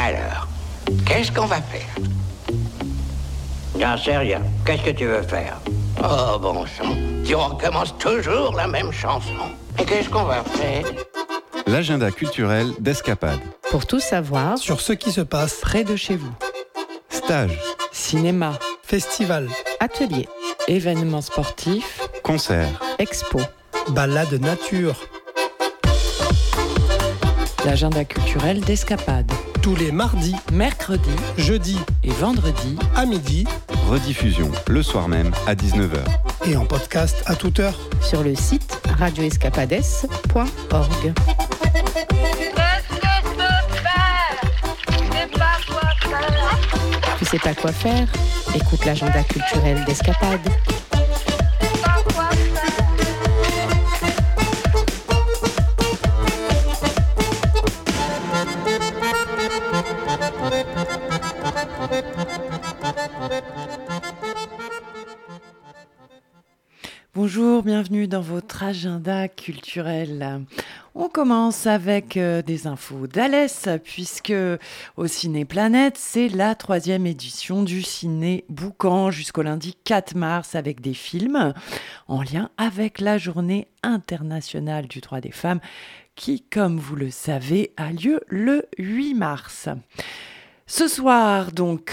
Alors, qu'est-ce qu'on va faire? J'en sais rien. Qu'est-ce que tu veux faire? Oh, bon sang, si on recommence toujours la même chanson. Et qu'est-ce qu'on va faire? L'agenda culturel d'Escapade. Pour tout savoir sur ce qui se passe près de chez vous. Stages, Cinéma, festival, ateliers, événements sportifs, concerts, expos. balade nature, L'agenda culturel d'Escapade. tous les mardis, Mercredi jeudis et vendredi à midi rediffusion le soir même à 19h. et en podcast à toute heure. sur le site radioescapades.org. Tu sais pas quoi faire? Écoute l'agenda culturel d'Escapade. Bonjour, bienvenue dans votre agenda culturel. On commence avec des infos d'Alès, puisque au Ciné Planète, c'est la 3e édition du Ciné Boucan jusqu'au lundi 4 mars avec des films en lien avec la Journée internationale du droit des femmes qui, comme vous le savez, a lieu le 8 mars. Ce soir, donc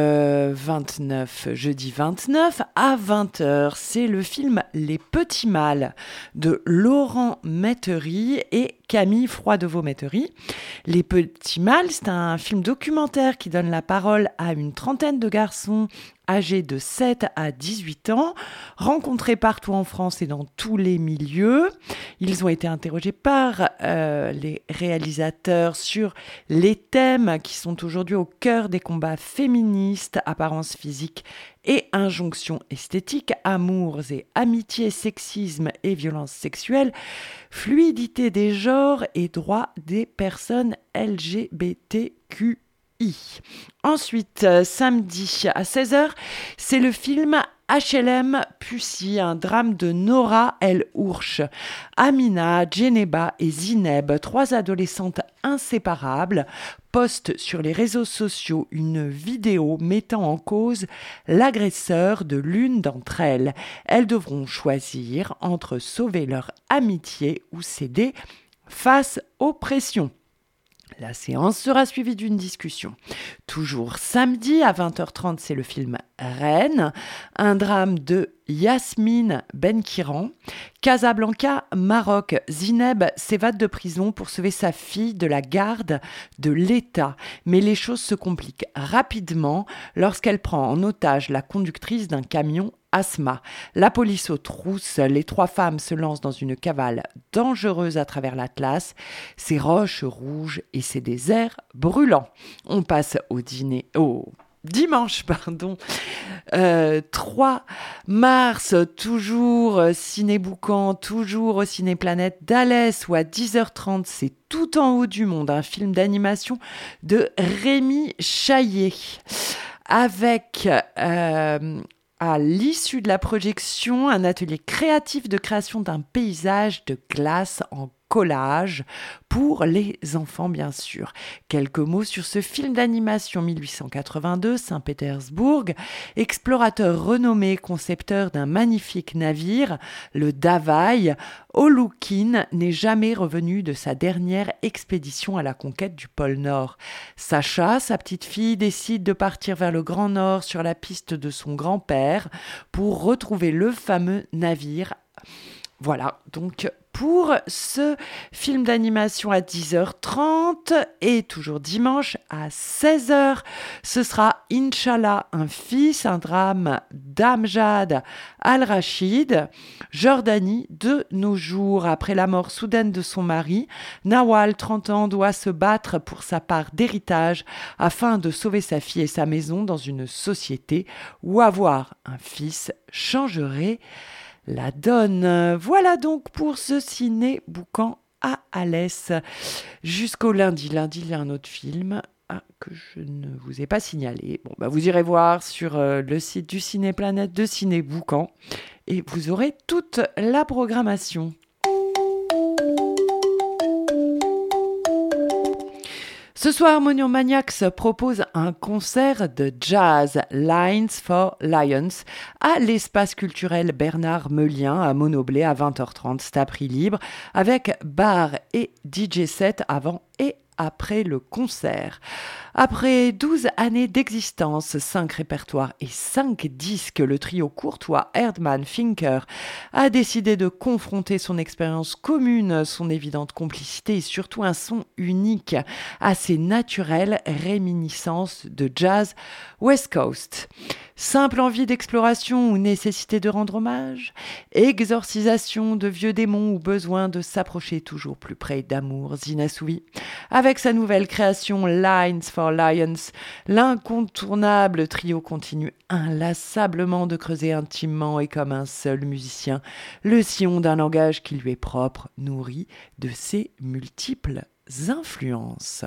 jeudi 29, à 20h, c'est le film Les Petits Mâles de Laurent Mettery et Camille Froidevaux-Mettery. Les Petits Mâles, c'est un film documentaire qui donne la parole à une trentaine de garçons âgés de 7 à 18 ans, rencontrés partout en France et dans tous les milieux. Ils ont été interrogés par les réalisateurs sur les thèmes qui sont aujourd'hui au cœur des combats féministes, apparence physique et injonctions esthétiques, amours et amitiés, sexisme et violences sexuelles, fluidité des genres et droits des personnes LGBTQI. Ensuite, samedi à 16h, c'est le film HLM Pussy, un drame de Nora El Hourch. Amina, Djeneba et Zineb, 3 adolescentes inséparables, postent sur les réseaux sociaux une vidéo mettant en cause l'agresseur de l'une d'entre elles. Elles devront choisir entre sauver leur amitié ou céder face aux pressions. La séance sera suivie d'une discussion. Toujours samedi à 20h30, c'est le film Reine, un drame de Yasmine Benkiran. Casablanca, Maroc. Zineb s'évade de prison pour sauver sa fille de la garde de l'État. Mais les choses se compliquent rapidement lorsqu'elle prend en otage la conductrice d'un camion Asma. La police aux trousses, les 3 femmes se lancent dans une cavale dangereuse à travers l'Atlas, ses roches rouges et ses déserts brûlants. On passe au dimanche 3 mars, toujours Ciné Boucan, toujours au Ciné Planète d'Alès, où à 10h30, c'est Tout en haut du monde, un film d'animation de Rémi Chaillet, avec à l'issue de la projection, un atelier créatif de création d'un paysage de glace en collage pour les enfants, bien sûr. Quelques mots sur ce film d'animation 1882, Saint-Pétersbourg. Explorateur renommé, concepteur d'un magnifique navire, le Davaï, Olukin n'est jamais revenu de sa dernière expédition à la conquête du pôle Nord. Sacha, sa petite fille, décide de partir vers le Grand Nord sur la piste de son grand-père pour retrouver le fameux navire. Voilà, donc pour ce film d'animation à 10h30 et toujours dimanche à 16h, ce sera Inch'Allah, un fils, un drame d'Amjad Al-Rachid. Jordanie, de nos jours, après la mort soudaine de son mari, Nawal, 30 ans, doit se battre pour sa part d'héritage afin de sauver sa fille et sa maison dans une société où avoir un fils changerait la donne. Voilà donc pour ce Ciné Boucan à Alès. Jusqu'au lundi. Lundi, il y a un autre film que je ne vous ai pas signalé. Bon, vous irez voir sur le site du Ciné Planète de Ciné Boucan et vous aurez toute la programmation. Ce soir, Harmonium Maniacs propose un concert de jazz Lines for Lions à l'espace culturel Bernard Meulien à Monoblé à 20h30. C'est à prix libre avec bar et DJ set avant et après le concert. Après 12 années d'existence, 5 répertoires et 5 disques, le trio courtois Erdmann-Finker a décidé de confronter son expérience commune, son évidente complicité et surtout un son unique, assez naturel, réminiscence de jazz West Coast. Simple envie d'exploration ou nécessité de rendre hommage, exorcisation de vieux démons ou besoin de s'approcher toujours plus près d'amours inassouvis. Avec sa nouvelle création Lines for Lions, l'incontournable trio continue inlassablement de creuser intimement et comme un seul musicien le sillon d'un langage qui lui est propre, nourri de ses multiples influences.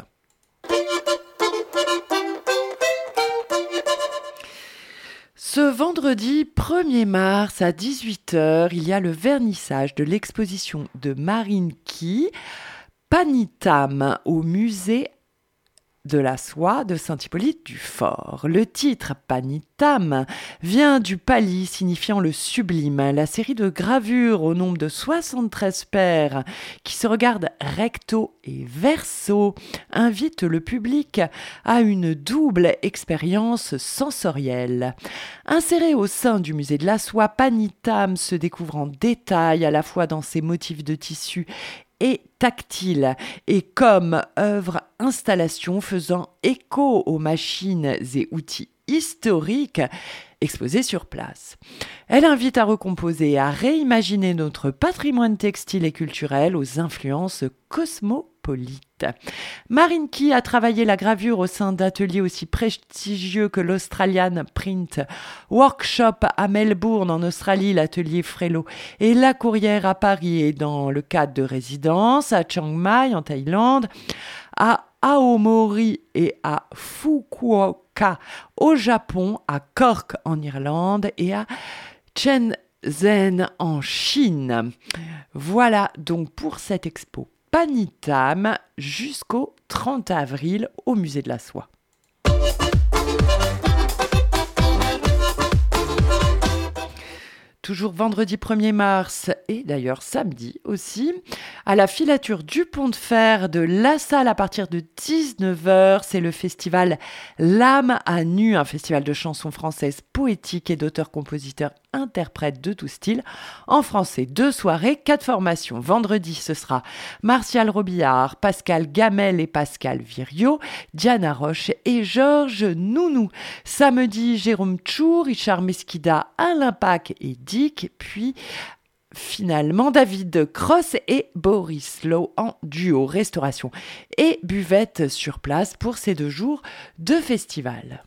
Ce vendredi 1er mars à 18h, il y a le vernissage de l'exposition de Marine Key, Panitam, au musée de la soie de Saint-Hippolyte-du-Fort. Le titre Panitam vient du pali signifiant le sublime, la série de gravures au nombre de 73 paires qui se regardent recto et verso invite le public à une double expérience sensorielle. Inséré au sein du musée de la soie, Panitam se découvre en détail à la fois dans ses motifs de tissu et tactile et comme œuvre installation faisant écho aux machines et outils historiques exposés sur place. Elle invite à recomposer et à réimaginer notre patrimoine textile et culturel aux influences cosmopolites. Marine Key a travaillé la gravure au sein d'ateliers aussi prestigieux que l'Australian Print Workshop à Melbourne en Australie, l'atelier Frello et La Courrière à Paris et dans le cadre de résidences à Chiang Mai en Thaïlande, à Aomori et à Fukuoka au Japon, à Cork en Irlande et à Shenzhen en Chine. Voilà donc pour cette expo Panitam jusqu'au 30 avril au musée de la soie. Toujours vendredi 1er mars et d'ailleurs samedi aussi, à la filature du Pont de Fer de La Salle à partir de 19h, c'est le festival L'âme à nu, un festival de chansons françaises poétiques et d'auteurs-compositeurs interprètes de tout style en français. 2 soirées, 4 formations. Vendredi, ce sera Martial Robillard, Pascal Gamel et Pascal Viriot, Diana Roche et Georges Nounou. Samedi, Jérôme Tchou, Richard Mesquida, Alain Pac et Dick, puis finalement David Cross et Boris Lowe en duo. Restauration et buvette sur place pour ces 2 jours de festival.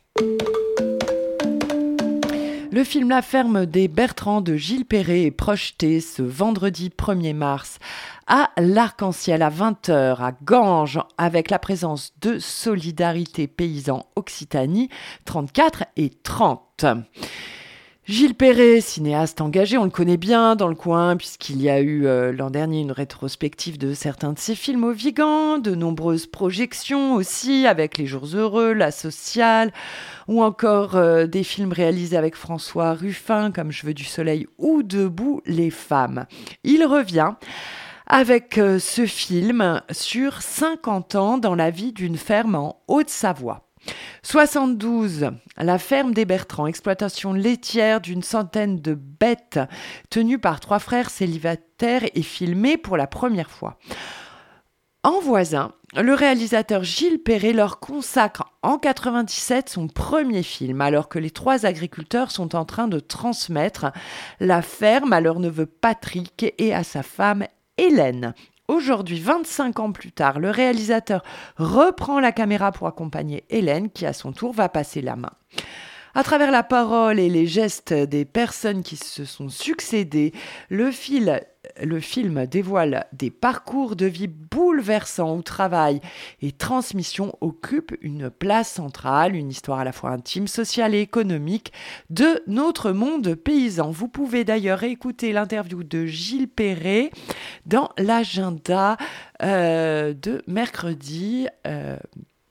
Le film La ferme des Bertrands de Gilles Perret est projeté ce vendredi 1er mars à l'Arc-en-Ciel à 20h à Ganges avec la présence de Solidarité Paysans Occitanie 34 et 30. Gilles Perret, cinéaste engagé, on le connaît bien dans le coin puisqu'il y a eu l'an dernier une rétrospective de certains de ses films au Vigan, de nombreuses projections aussi avec Les Jours Heureux, La Sociale ou encore des films réalisés avec François Ruffin comme Je veux du soleil ou Debout les femmes. Il revient avec ce film sur 50 ans dans la vie d'une ferme en Haute-Savoie. 72, la ferme des Bertrands, exploitation laitière d'une centaine de bêtes tenues par 3 frères célibataires et filmée pour la première fois. En voisin, le réalisateur Gilles Perret leur consacre en 97 son premier film, alors que les 3 agriculteurs sont en train de transmettre la ferme à leur neveu Patrick et à sa femme Hélène. Aujourd'hui, 25 ans plus tard, le réalisateur reprend la caméra pour accompagner Hélène, qui à son tour va passer la main. À travers la parole et les gestes des personnes qui se sont succédées, le film dévoile des parcours de vie bouleversants où travail et transmission occupent une place centrale, une histoire à la fois intime, sociale et économique de notre monde paysan. Vous pouvez d'ailleurs écouter l'interview de Gilles Perret dans l'agenda de mercredi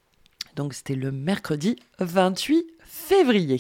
Donc c'était le mercredi 28 février.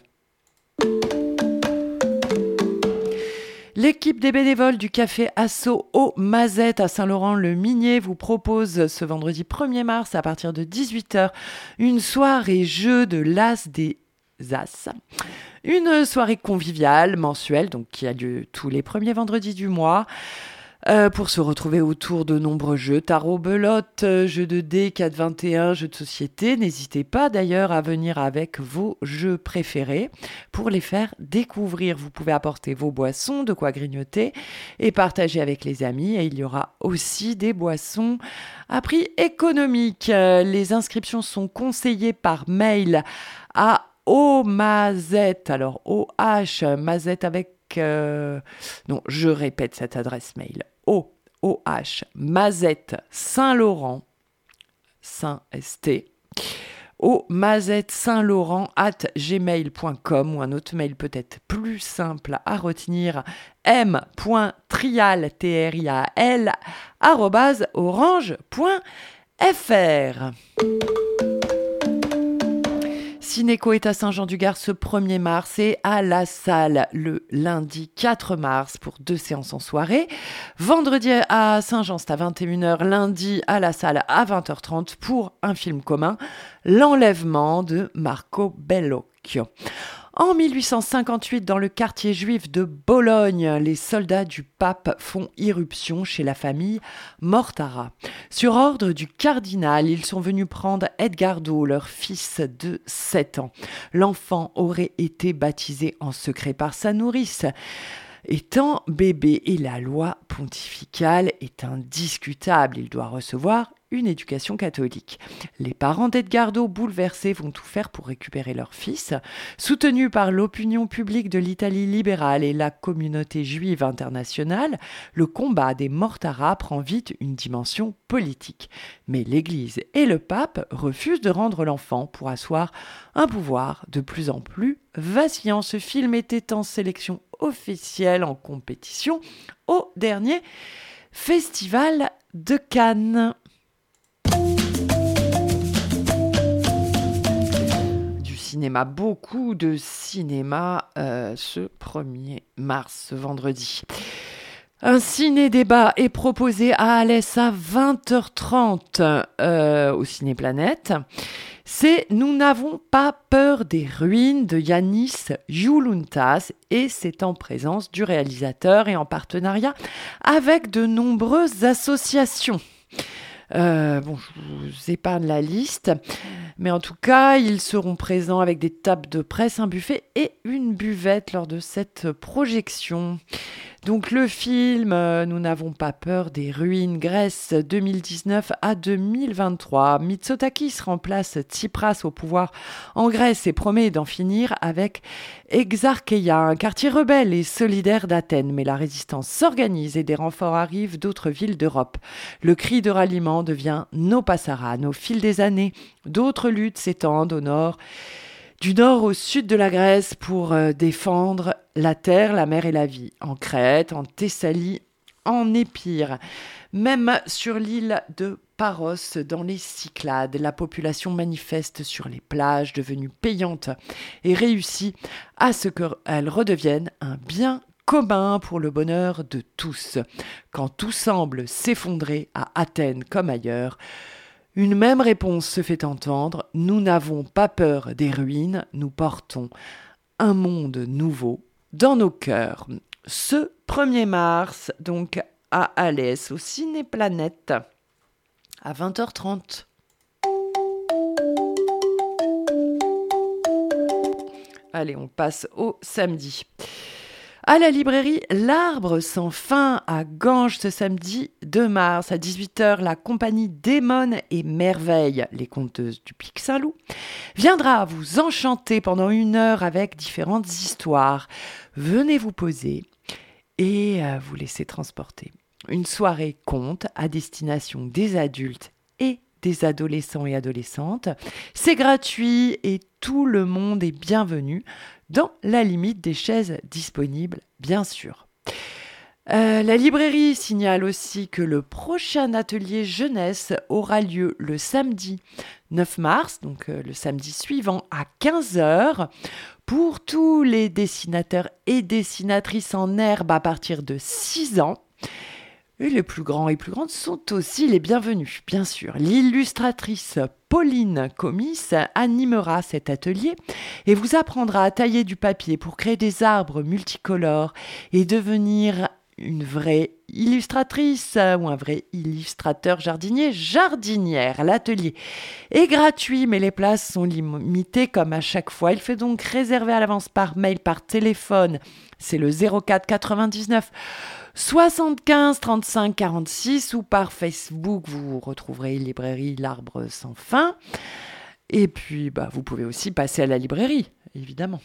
L'équipe des bénévoles du café Asso aux Mazettes à Saint-Laurent-le-Minier vous propose ce vendredi 1er mars à partir de 18h une soirée jeu de l'As des As. Une soirée conviviale mensuelle donc qui a lieu tous les premiers vendredis du mois. Pour se retrouver autour de nombreux jeux, tarot, belote, jeux de dés, 4-21, jeux de société. N'hésitez pas d'ailleurs à venir avec vos jeux préférés pour les faire découvrir. Vous pouvez apporter vos boissons, de quoi grignoter et partager avec les amis. Et il y aura aussi des boissons à prix économique. Les inscriptions sont conseillées par mail à omazette, alors OH, mazette avec... non, je répète cette adresse mail. OH, Mazette Saint-Laurent, Saint-ST, Mazette Saint-Laurent @gmail.com ou un autre mail peut-être plus simple à retenir, m.trial, trial, @orange.fr. Cinéco est à Saint-Jean-du-Gard ce 1er mars et à la salle le lundi 4 mars pour 2 séances en soirée. Vendredi à Saint-Jean, c'est à 21h. Lundi à la salle à 20h30 pour un film commun, L'Enlèvement de Marco Bellocchio. En 1858, dans le quartier juif de Bologne, les soldats du pape font irruption chez la famille Mortara. Sur ordre du cardinal, ils sont venus prendre Edgardo, leur fils de 7 ans. L'enfant aurait été baptisé en secret par sa nourrice. Étant bébé, et la loi pontificale est indiscutable, il doit recevoir une éducation catholique. Les parents d'Edgardo, bouleversés, vont tout faire pour récupérer leur fils. Soutenus par l'opinion publique de l'Italie libérale et la communauté juive internationale, le combat des Mortara prend vite une dimension politique. Mais l'Église et le pape refusent de rendre l'enfant pour asseoir un pouvoir de plus en plus vacillant. Ce film était en sélection officielle en compétition au dernier Festival de Cannes. Du cinéma, beaucoup de cinéma ce 1er mars, ce vendredi. Un ciné-débat est proposé à Alès à 20h30 au Ciné-Planète. C'est « Nous n'avons pas peur des ruines » de Yanis Youluntas et c'est en présence du réalisateur et en partenariat avec de nombreuses associations. Je vous épargne la liste, mais en tout cas, ils seront présents avec des tables de presse, un buffet et une buvette lors de cette projection. Donc le film Nous n'avons pas peur des ruines, Grèce 2019 à 2023. Mitsotakis remplace Tsipras au pouvoir en Grèce et promet d'en finir avec Exarcheia, un quartier rebelle et solidaire d'Athènes. Mais la résistance s'organise et des renforts arrivent d'autres villes d'Europe. Le cri de ralliement devient No Passaran. Au fil des années, d'autres luttes s'étendent au nord. Du nord au sud de la Grèce pour défendre la terre, la mer et la vie. En Crète, en Thessalie, en Épire. Même sur l'île de Paros, dans les Cyclades, la population manifeste sur les plages devenues payantes et réussit à ce qu'elles redeviennent un bien commun pour le bonheur de tous. Quand tout semble s'effondrer à Athènes comme ailleurs, une même réponse se fait entendre. Nous n'avons pas peur des ruines, nous portons un monde nouveau dans nos cœurs. Ce 1er mars, donc à Alès, au Ciné-Planète, à 20h30. Allez, on passe au samedi. À la librairie L'Arbre sans fin à Ganges ce samedi 2 mars à 18h, la compagnie Démon et Merveille, les conteuses du Pic Saint-Loup, viendra vous enchanter pendant 1 heure avec différentes histoires. Venez vous poser et vous laisser transporter. Une soirée conte à destination des adultes et des adolescents et adolescentes. C'est gratuit et tout le monde est bienvenu dans la limite des chaises disponibles, bien sûr. La librairie signale aussi que le prochain atelier jeunesse aura lieu le samedi 9 mars, donc le samedi suivant à 15h, pour tous les dessinateurs et dessinatrices en herbe à partir de 6 ans. Et les plus grands et plus grandes sont aussi les bienvenus, bien sûr. L'illustratrice Pauline Comis animera cet atelier et vous apprendra à tailler du papier pour créer des arbres multicolores et devenir une vraie illustratrice ou un vrai illustrateur jardinière. L'atelier est gratuit, mais les places sont limitées comme à chaque fois. Il faut donc réserver à l'avance par mail, par téléphone. C'est le 04 99 75 35 46 ou par Facebook. Vous retrouverez librairie L'Arbre sans fin. Et puis, vous pouvez aussi passer à la librairie, évidemment.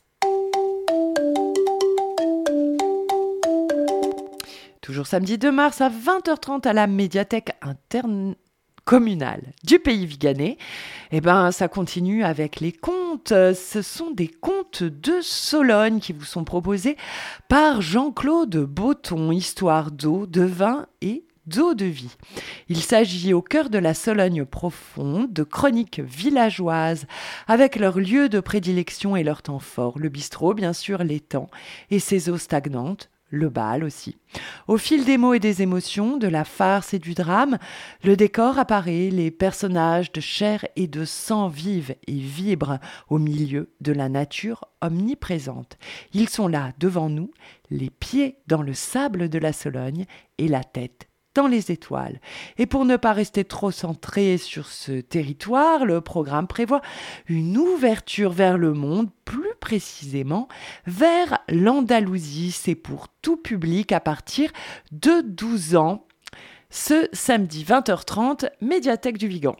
Toujours samedi 2 mars à 20h30 à la médiathèque intercommunale du Pays Viganais. Ça continue avec les contes. Ce sont des contes de Sologne qui vous sont proposés par Jean-Claude Botton. Histoire d'eau, de vin et d'eau de vie. Il s'agit au cœur de la Sologne profonde de chroniques villageoises avec leurs lieux de prédilection et leurs temps forts. Le bistrot, bien sûr, l'étang et ses eaux stagnantes. Le bal aussi. Au fil des mots et des émotions, de la farce et du drame, le décor apparaît, les personnages de chair et de sang vivent et vibrent au milieu de la nature omniprésente. Ils sont là devant nous, les pieds dans le sable de la Sologne et la tête dans les étoiles. Et pour ne pas rester trop centré sur ce territoire, le programme prévoit une ouverture vers le monde, plus précisément vers l'Andalousie. C'est pour tout public à partir de 12 ans. Ce samedi 20h30, médiathèque du Vigan.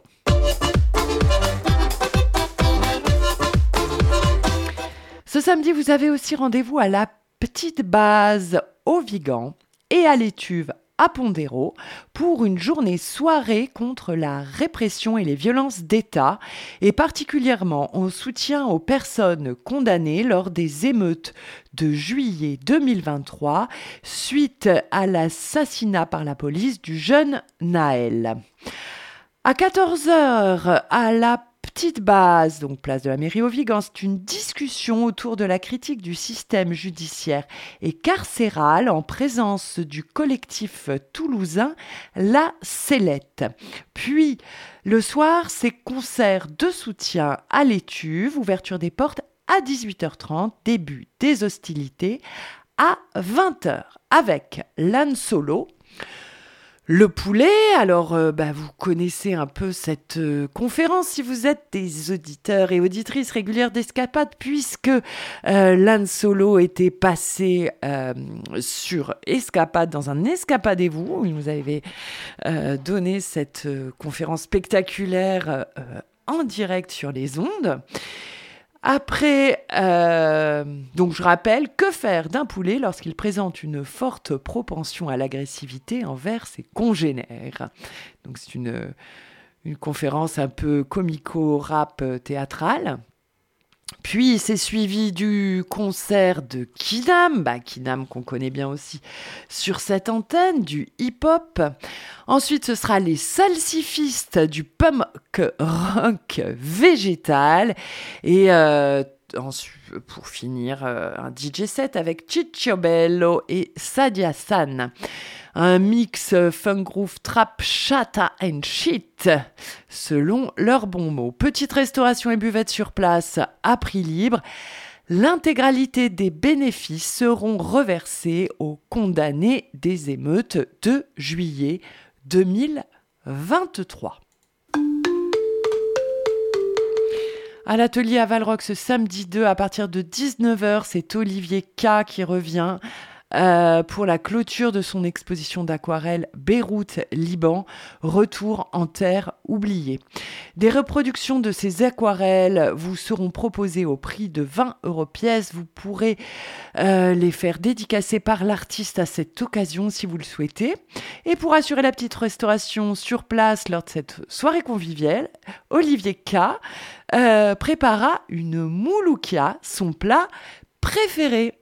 Ce samedi, vous avez aussi rendez-vous à la Petite Base au Vigan et à l'Étuve à Pondéro pour une journée soirée contre la répression et les violences d'État et particulièrement en soutien aux personnes condamnées lors des émeutes de juillet 2023 suite à l'assassinat par la police du jeune Naël. À 14h, à la Petite Base, donc place de la mairie au Vigan, c'est une discussion autour de la critique du système judiciaire et carcéral en présence du collectif toulousain La Sellette. Puis, le soir, c'est concert de soutien à l'Étuve, ouverture des portes à 18h30, début des hostilités à 20h avec l'Anne Solo. Le poulet, alors vous connaissez un peu cette conférence si vous êtes des auditeurs et auditrices régulières d'Escapade, puisque l'Anne Solo était passé sur Escapade dans un Escapadez-vous, où il nous avait donné cette conférence spectaculaire en direct sur les ondes. Après, donc je rappelle, que faire d'un poulet lorsqu'il présente une forte propension à l'agressivité envers ses congénères. Donc c'est une conférence un peu comico-rap théâtrale. Puis c'est suivi du concert de Kidam, Kidam qu'on connaît bien aussi sur cette antenne, du hip-hop. Ensuite ce sera les salsifistes du punk rock végétal. Et ensuite, pour finir, un DJ set avec Ciccio Bello et Sadia San. Un mix funk groove trap chata and shit, selon leurs bons mots. Petite restauration et buvette sur place à prix libre. L'intégralité des bénéfices seront reversés aux condamnés des émeutes de juillet 2023. À l'atelier à Valrock ce samedi 2 à partir de 19h, c'est Olivier K qui revient pour la clôture de son exposition d'aquarelle Beyrouth, Liban, retour en terre oubliée. Des reproductions de ces aquarelles vous seront proposées au prix de 20 € pièce. Vous pourrez les faire dédicacer par l'artiste à cette occasion si vous le souhaitez. Et pour assurer la petite restauration sur place lors de cette soirée conviviale, Olivier K prépara une mouloukia, son plat préféré.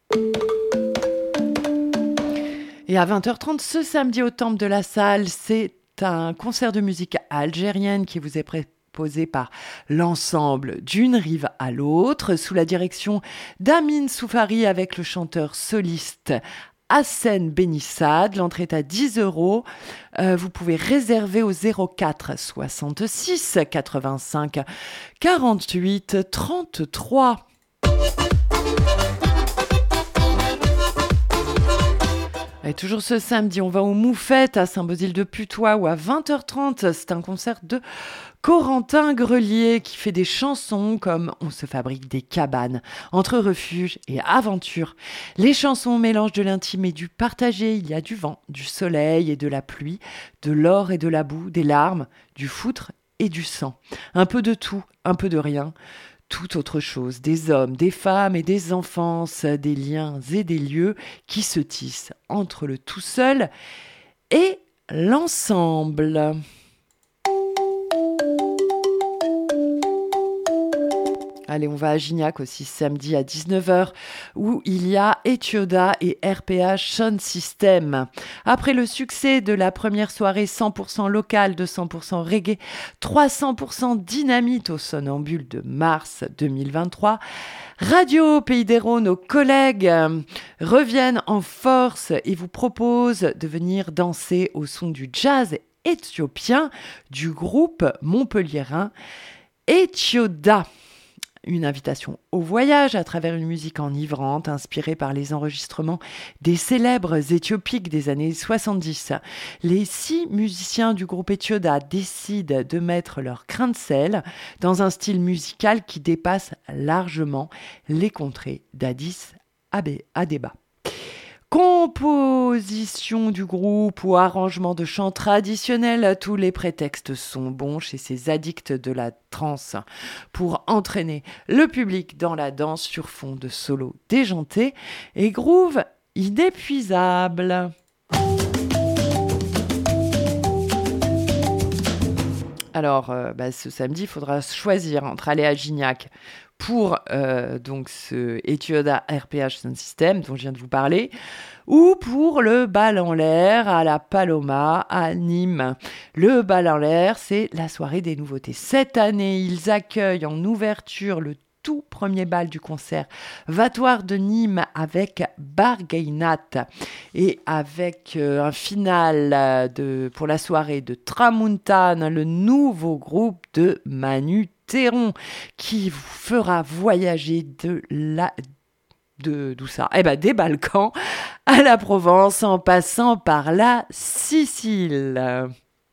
Et à 20h30 ce samedi au Temple de la Salle, c'est un concert de musique algérienne qui vous est proposé par l'ensemble D'une rive à l'autre, sous la direction d'Amin Soufari avec le chanteur soliste Hassen Benissad. L'entrée est à 10 €. Vous pouvez réserver au 04 66 85 48 33. Et toujours ce samedi, on va au Moufette à Saint-Bauzile-de-Putois où à 20h30, c'est un concert de Corentin Grelier qui fait des chansons comme « On se fabrique des cabanes » entre refuge et aventure. Les chansons mélangent de l'intime et du partagé. Il y a du vent, du soleil et de la pluie, de l'or et de la boue, des larmes, du foutre et du sang. Un peu de tout, un peu de rien. Tout autre chose, des hommes, des femmes et des enfances, des liens et des lieux qui se tissent entre le tout seul et l'ensemble. Allez, on va à Gignac aussi samedi à 19h où il y a Etioda et RPH Sound System. Après le succès de la première soirée 100% locale de 100% reggae, 300% dynamite au Somnambule de mars 2023, Radio Pays d'Hérault, nos collègues reviennent en force et vous proposent de venir danser au son du jazz éthiopien du groupe montpelliérain Etioda. Une invitation au voyage à travers une musique enivrante inspirée par les enregistrements des célèbres éthiopiques des années 70. Les 6 musiciens du groupe Etioda décident de mettre leur grain de sel dans un style musical qui dépasse largement les contrées d'Addis Abeba. Composition du groupe ou arrangement de chants traditionnels, tous les prétextes sont bons chez ces addicts de la trance pour entraîner le public dans la danse sur fond de solos déjantés et groove inépuisable. Alors, ce samedi, il faudra choisir entre aller à Gignac pour donc ce Etioda RPH Sound System dont je viens de vous parler, ou pour le bal en l'air à la Paloma à Nîmes. Le bal en l'air, c'est la soirée des nouveautés. Cette année, ils accueillent en ouverture le tout premier bal du concert Vatoire de Nîmes avec Bargainat et avec un final pour la soirée de Tramuntane, le nouveau groupe de Manu Théron qui vous fera voyager d'où ça ? Des Balkans à la Provence en passant par la Sicile.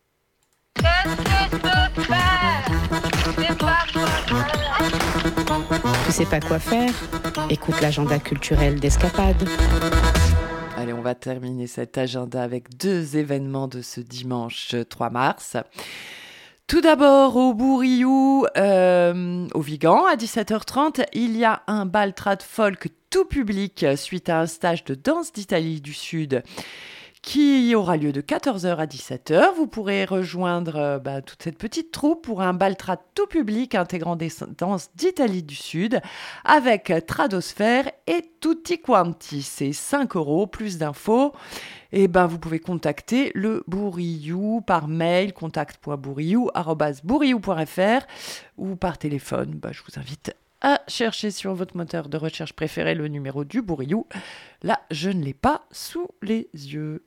Tu sais pas quoi faire ? Écoute l'agenda culturel d'Escapade. Allez, on va terminer cet agenda avec 2 événements de ce dimanche 3 mars. Tout d'abord, au Bourriou, au Vigan, à 17h30, il y a un bal trad folk tout public suite à un stage de danse d'Italie du Sud qui aura lieu de 14h à 17h. Vous pourrez rejoindre toute cette petite troupe pour un bal trad tout public intégrant des danses d'Italie du Sud avec Tradosphère et Tutti Quanti. C'est 5 €. Plus d'infos, vous pouvez contacter le Bourriou par mail contact.bourriou@bourriou.fr ou par téléphone. Je vous invite à chercher sur votre moteur de recherche préféré le numéro du Bourriou. Là, je ne l'ai pas sous les yeux.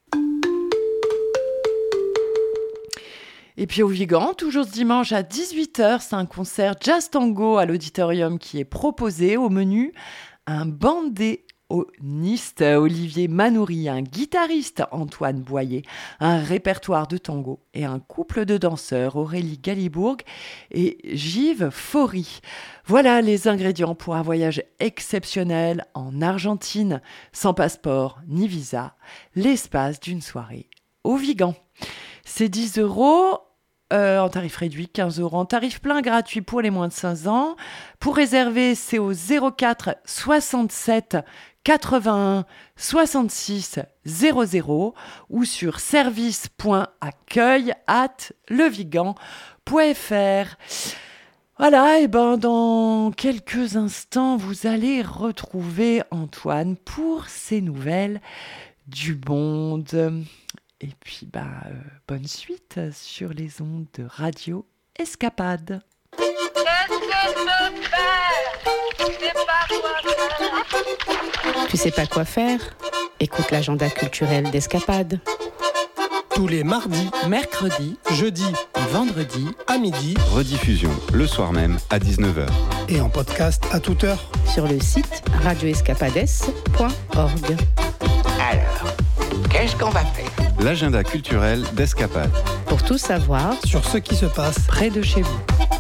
Et puis au Vigan, toujours ce dimanche à 18h, c'est un concert jazz tango à l'auditorium qui est proposé. Au menu, un bandéoniste, Olivier Manoury, un guitariste, Antoine Boyer, un répertoire de tango et un couple de danseurs, Aurélie Galibourg et Gilles Faury. Voilà les ingrédients pour un voyage exceptionnel en Argentine, sans passeport ni visa, l'espace d'une soirée au Vigan. C'est 10 € en tarif réduit, 15 € en tarif plein gratuit pour les moins de 15 ans. Pour réserver, c'est au 04 67 81 66 00 ou sur service.accueil@levigan.fr. Voilà, dans quelques instants, vous allez retrouver Antoine pour ses nouvelles du monde. Et puis, bonne suite sur les ondes de Radio Escapade. Tu sais pas quoi faire? Écoute l'agenda culturel d'Escapade. Tous les mardis, Mercredi jeudis et vendredi. à midi Rediffusion le soir même à 19h. et en podcast à toute heure. Sur le site radioescapades.org. Alors, qu'est-ce qu'on va faire? L'agenda culturel d'Escapade. Pour tout savoir, Sur ce qui se passe Près de chez vous.